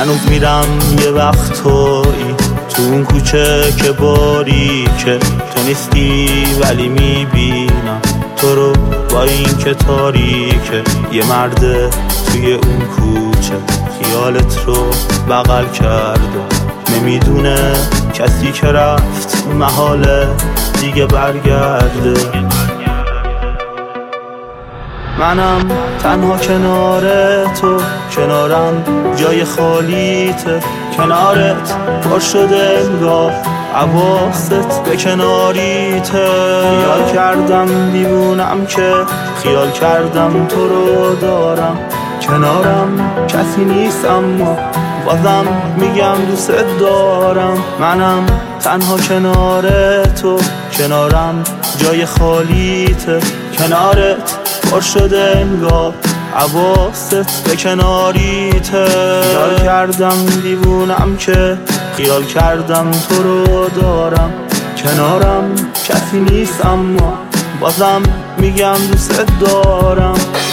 هنوز میرم یه وقتایی تو اون کوچه که باریکه، تو نیستی ولی میبینم تو رو با این که تاریکه. یه مرده توی اون کوچه خیالت رو بغل کرده، نمیدونه کسی که رفت محاله دیگه برگرده. منم تنها کنار تو، کنارم جای خالیته، کنارت پر شده انگار حواست به کناریته. خیال کردم دیوونم که خیال کردم تو رو دارم، کنارم کسی نیست اما بازم میگم دوست دارم. منم تنها کنار تو، کنارم جای خالیته، کنارت پر شده انگار حواست به کناریته. خیال کردم دیوونم که خیال کردم تو رو دارم، کنارم کسی نیست اما بازم میگم دوست دارم.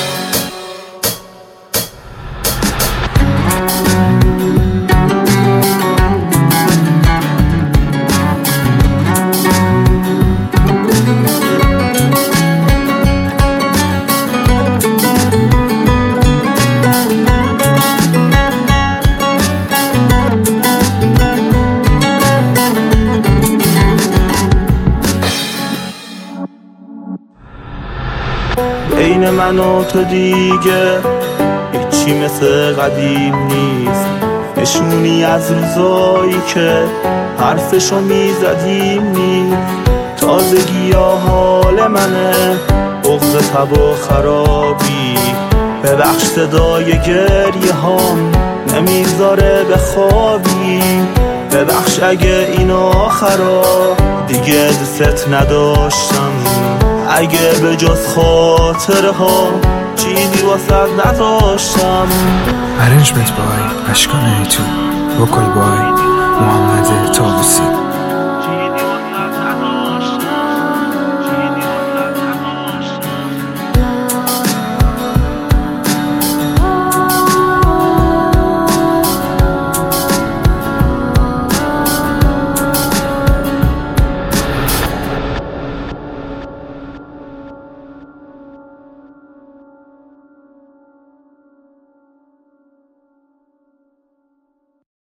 بین من و تو دیگه هیچی مثل قدیم نیست، نشونی از روزایی که حرفشو میزدیم نیست. تازگی ها حال منه، بغض تب و خرابی، ببخش صدای گریه هام نمیذاره بخوابی. ببخش اگه این آخرا دیگه دوست نداشتم، اگه به جز خاطره ها چیزی واسد نداشتم. Arrangement by Ashkan A2, Vocal by Mohammad Tawusi.